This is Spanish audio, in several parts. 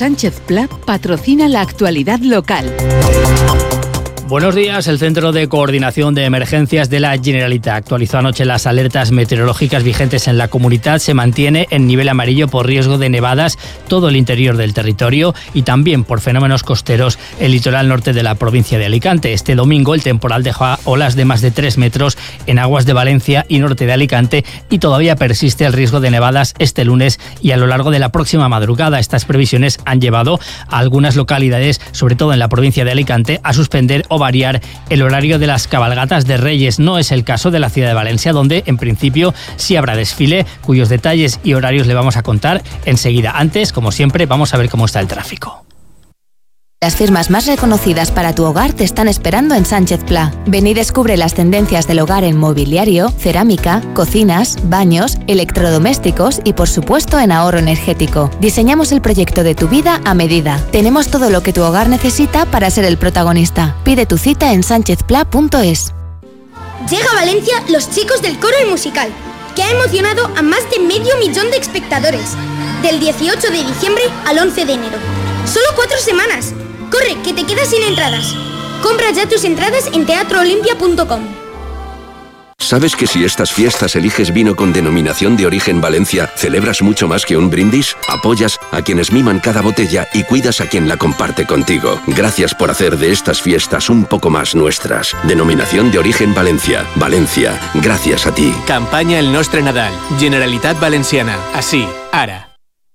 Sánchez Pla patrocina la actualidad local. Buenos días. El Centro de Coordinación de Emergencias de la Generalitat actualizó anoche las alertas meteorológicas vigentes en la comunidad. Se mantiene en nivel amarillo por riesgo de nevadas todo el interior del territorio y también por fenómenos costeros el litoral norte de la provincia de Alicante. Este domingo el temporal dejó olas de más de 3 metros en aguas de Valencia y norte de Alicante y todavía persiste el riesgo de nevadas este lunes y a lo largo de la próxima madrugada. Estas previsiones han llevado a algunas localidades, sobre todo en la provincia de Alicante, a suspender o variar el horario de las cabalgatas de Reyes. No es el caso de la ciudad de Valencia, donde en principio sí habrá desfile, cuyos detalles y horarios le vamos a contar enseguida. Antes, como siempre, vamos a ver cómo está el tráfico. Las firmas más reconocidas para tu hogar te están esperando en Sánchez Pla. Ven y descubre las tendencias del hogar en mobiliario, cerámica, cocinas, baños, electrodomésticos y por supuesto en ahorro energético. Diseñamos el proyecto de tu vida a medida. Tenemos todo lo que tu hogar necesita para ser el protagonista. Pide tu cita en sanchezpla.es. Llega a Valencia los chicos del coro y musical, que ha emocionado a más de 500.000 de espectadores. Del 18 de diciembre al 11 de enero. Solo 4 semanas. ¡Corre, que te quedas sin entradas! Compra ya tus entradas en teatroolimpia.com. ¿Sabes que si estas fiestas eliges vino con denominación de origen Valencia, celebras mucho más que un brindis? Apoyas a quienes miman cada botella y cuidas a quien la comparte contigo. Gracias por hacer de estas fiestas un poco más nuestras. Denominación de origen Valencia. Valencia, gracias a ti. Campaña El Nostre Nadal. Generalitat Valenciana. Así, ara.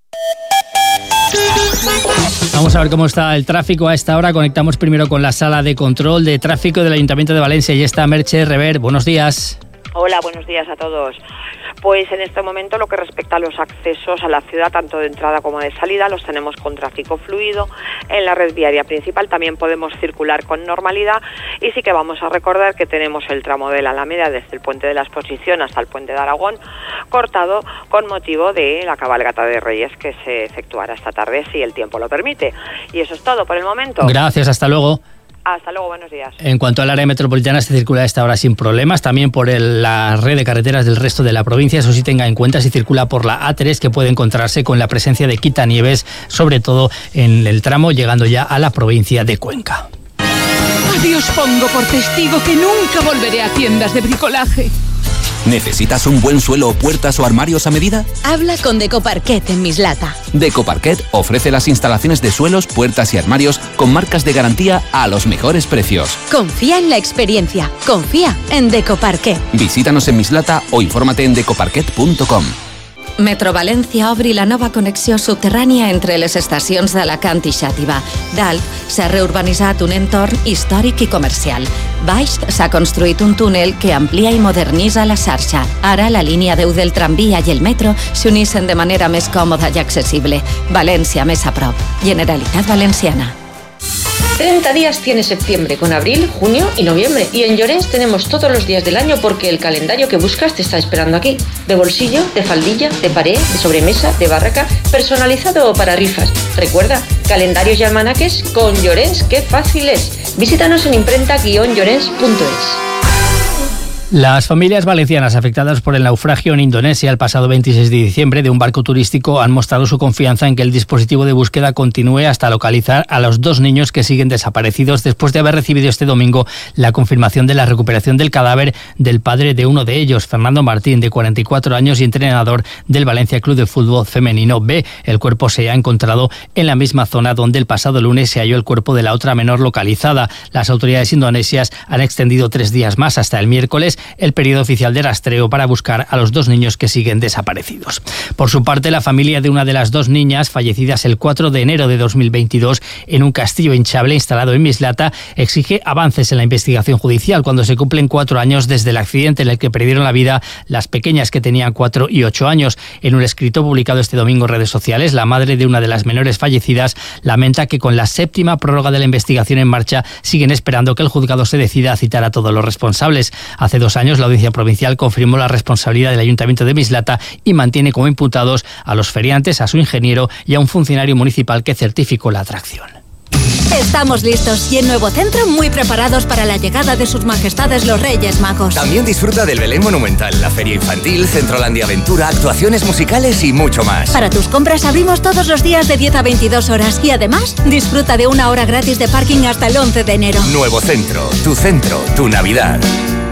Vamos a ver cómo está el tráfico a esta hora. Conectamos primero con la sala de control de tráfico del Ayuntamiento de Valencia. Y está Merche Rever. Buenos días. Hola, buenos días a todos. Pues en este momento lo que respecta a los accesos a la ciudad, tanto de entrada como de salida, los tenemos con tráfico fluido. En la red viaria principal también podemos circular con normalidad y sí que vamos a recordar que tenemos el tramo de la Alameda desde el Puente de la Exposición hasta el Puente de Aragón cortado con motivo de la cabalgata de Reyes que se efectuará esta tarde si el tiempo lo permite. Y eso es todo por el momento. Gracias, hasta luego. Hasta luego, buenos días. En cuanto al área metropolitana, se circula a esta hora sin problemas, también por la red de carreteras del resto de la provincia. Eso sí, tenga en cuenta si circula por la A3, que puede encontrarse con la presencia de quitanieves, sobre todo en el tramo llegando ya a la provincia de Cuenca. A Dios pongo por testigo que nunca volveré a tiendas de bricolaje. ¿Necesitas un buen suelo, puertas o armarios a medida? Habla con Decoparquet en Mislata. Decoparquet ofrece las instalaciones de suelos, puertas y armarios con marcas de garantía a los mejores precios. Confía en la experiencia. Confía en Decoparquet. Visítanos en Mislata o infórmate en decoparquet.com. Metro València obri la nova connexió subterrània entre les estacions d'Alacant i Xàtiva. Dalt s'ha reurbanitzat un entorn històric i comercial. Baix s'ha construït un túnel que amplia i modernitza la xarxa. Ara la línia 10 del tramvia i el metro s'unissin de manera més còmoda i accessible. València més a prop. Generalitat Valenciana. 30 días tiene septiembre, con abril, junio y noviembre. Y en Llorens tenemos todos los días del año porque el calendario que buscas te está esperando aquí. De bolsillo, de faldilla, de pared, de sobremesa, de barraca, personalizado o para rifas. Recuerda, calendarios y almanaques con Llorens, ¡qué fácil es! Visítanos en imprenta-llorens.es. Las familias valencianas afectadas por el naufragio en Indonesia el pasado 26 de diciembre de un barco turístico han mostrado su confianza en que el dispositivo de búsqueda continúe hasta localizar a los 2 niños que siguen desaparecidos después de haber recibido este domingo la confirmación de la recuperación del cadáver del padre de uno de ellos, Fernando Martín, de 44 años y entrenador del Valencia Club de Fútbol Femenino B. El cuerpo se ha encontrado en la misma zona donde el pasado lunes se halló el cuerpo de la otra menor localizada. Las autoridades indonesias han extendido 3 días más hasta el miércoles el periodo oficial de rastreo para buscar a los 2 niños que siguen desaparecidos. Por su parte, la familia de una de las 2 niñas fallecidas el 4 de enero de 2022 en un castillo hinchable instalado en Mislata exige avances en la investigación judicial cuando se cumplen 4 años desde el accidente en el que perdieron la vida las pequeñas que tenían 4 y 8 años. En un escrito publicado este domingo en redes sociales, la madre de una de las menores fallecidas lamenta que con la 7ª prórroga de la investigación en marcha siguen esperando que el juzgado se decida a citar a todos los responsables. Hace 2 años la Audiencia Provincial confirmó la responsabilidad del Ayuntamiento de Mislata y mantiene como imputados a los feriantes, a su ingeniero y a un funcionario municipal que certificó la atracción. Estamos listos y en Nuevo Centro muy preparados para la llegada de sus majestades los Reyes Magos. También disfruta del Belén Monumental, la feria infantil, Centrolandia Aventura, actuaciones musicales y mucho más. Para tus compras abrimos todos los días de 10 a 22 horas y además disfruta de 1 hora gratis de parking hasta el 11 de enero. Nuevo Centro, tu Navidad.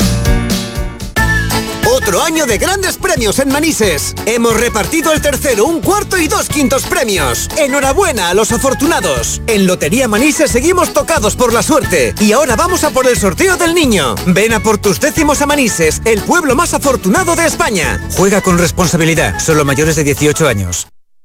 Otro año de grandes premios en Manises. Hemos repartido el tercero, un cuarto y 2 quintos premios. Enhorabuena a los afortunados. En Lotería Manises seguimos tocados por la suerte. Y ahora vamos a por el sorteo del niño. Ven a por tus décimos a Manises, el pueblo más afortunado de España. Juega con responsabilidad. Solo mayores de 18 años.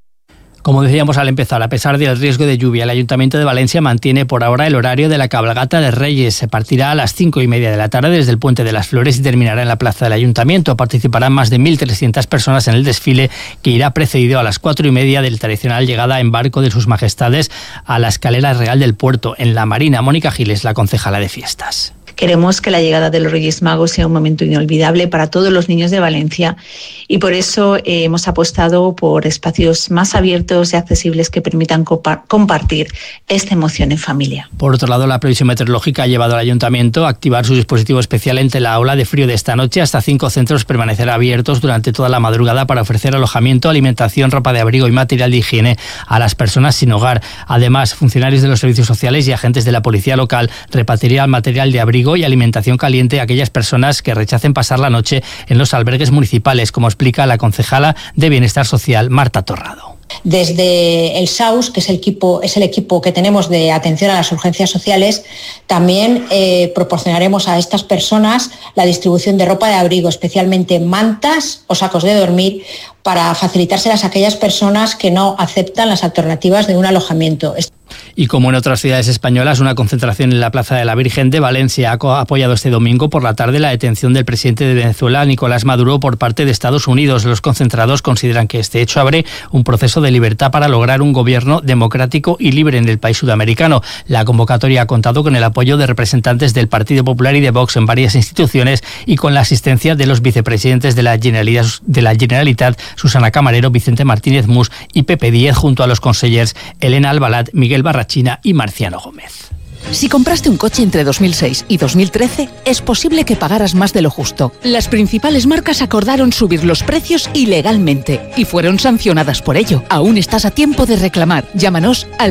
Como decíamos al empezar, a pesar del riesgo de lluvia, el Ayuntamiento de Valencia mantiene por ahora el horario de la cabalgata de Reyes. Se partirá a las 5:30 de la tarde desde el Puente de las Flores y terminará en la plaza del Ayuntamiento. Participarán más de 1.300 personas en el desfile, que irá precedido a las 4:30 del tradicional llegada en barco de sus majestades a la escalera real del puerto, en la Marina. Mónica Giles, la concejala de fiestas. Queremos que la llegada de los Reyes Magos sea un momento inolvidable para todos los niños de Valencia y por eso hemos apostado por espacios más abiertos y accesibles que permitan compartir esta emoción en familia. Por otro lado, la previsión meteorológica ha llevado al Ayuntamiento a activar su dispositivo especial ante la ola de frío de esta noche. Hasta 5 centros permanecerán abiertos durante toda la madrugada para ofrecer alojamiento, alimentación, ropa de abrigo y material de higiene a las personas sin hogar. Además, funcionarios de los servicios sociales y agentes de la policía local repartirían material de abrigo y alimentación caliente a aquellas personas que rechacen pasar la noche en los albergues municipales, como explica la concejala de Bienestar Social, Marta Torrado. Desde el SAUS, que es el equipo que tenemos de atención a las urgencias sociales, también proporcionaremos a estas personas la distribución de ropa de abrigo, especialmente mantas o sacos de dormir, para facilitárselas a aquellas personas que no aceptan las alternativas de un alojamiento. Y como en otras ciudades españolas, una concentración en la Plaza de la Virgen de Valencia ha apoyado este domingo por la tarde la detención del presidente de Venezuela, Nicolás Maduro, por parte de Estados Unidos. Los concentrados consideran que este hecho abre un proceso de libertad para lograr un gobierno democrático y libre en el país sudamericano. La convocatoria ha contado con el apoyo de representantes del Partido Popular y de Vox en varias instituciones y con la asistencia de los vicepresidentes de la Generalitat, Susana Camarero, Vicente Martínez Mus y Pepe Díez, junto a los consellers Elena Albalat, Miguel Barrachina y Marciano Gómez. Si compraste un coche entre 2006 y 2013, es posible que pagaras más de lo justo. Las principales marcas acordaron subir los precios ilegalmente y fueron sancionadas por ello. Aún estás a tiempo de reclamar. Llámanos al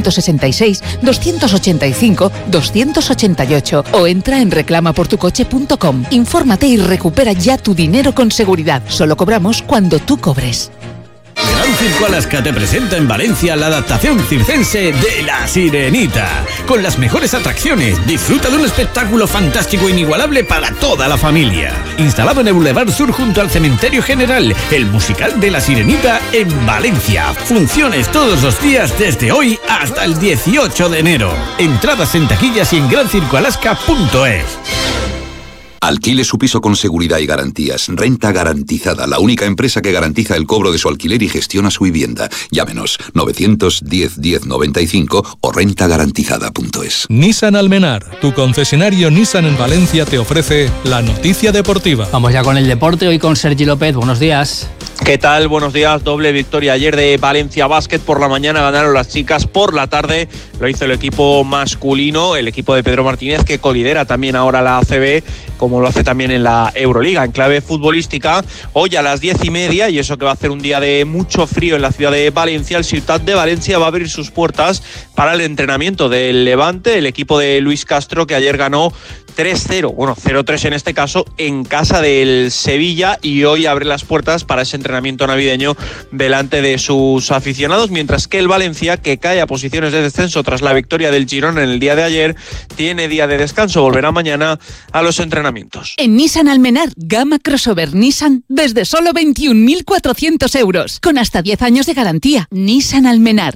666-285-288 o entra en reclamaportucoche.com. Infórmate y recupera ya tu dinero con seguridad. Solo cobramos cuando tú cobres. Gran Circo Alaska te presenta en Valencia la adaptación circense de La Sirenita. Con las mejores atracciones, disfruta de un espectáculo fantástico e inigualable para toda la familia. Instalado en el Boulevard Sur junto al Cementerio General, el musical de La Sirenita en Valencia. Funciones todos los días desde hoy hasta el 18 de enero. Entradas en taquillas y en grancircoalaska.es. Alquile su piso con seguridad y garantías. Renta Garantizada, la única empresa que garantiza el cobro de su alquiler y gestiona su vivienda. Llámenos 910 1095 o rentagarantizada.es. Nissan Almenar, tu concesionario Nissan en Valencia, te ofrece la noticia deportiva. Vamos ya con el deporte, hoy con Sergi López. Buenos días. ¿Qué tal? Buenos días. Doble victoria ayer de Valencia Basket. Por la mañana ganaron las chicas, por la tarde lo hizo el equipo masculino, el equipo de Pedro Martínez, que colidera también ahora la ACB, como lo hace también en la Euroliga. En clave futbolística, hoy a las 10:30, y eso que va a ser un día de mucho frío en la ciudad de Valencia, el Ciutat de Valencia va a abrir sus puertas para el entrenamiento del Levante, el equipo de Luis Castro, que ayer ganó 3-0, 0-3 en este caso, en casa del Sevilla, y hoy abre las puertas para ese entrenamiento navideño delante de sus aficionados, mientras que el Valencia, que cae a posiciones de descenso tras la victoria del Girona en el día de ayer, tiene día de descanso, volverá mañana a los entrenamientos. En Nissan Almenar, gama crossover Nissan desde solo 21.400 euros, con hasta 10 años de garantía. Nissan Almenar.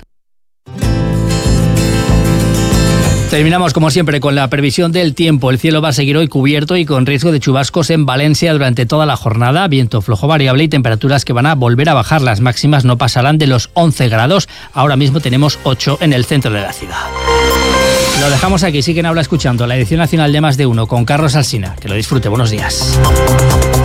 Terminamos como siempre con la previsión del tiempo. El cielo va a seguir hoy cubierto y con riesgo de chubascos en Valencia durante toda la jornada. Viento flojo variable y temperaturas que van a volver a bajar. Las máximas no pasarán de los 11 grados. Ahora mismo tenemos 8 en el centro de la ciudad. Lo dejamos aquí. Siguen ahora escuchando la edición nacional de Más de Uno con Carlos Alsina. Que lo disfrute. Buenos días.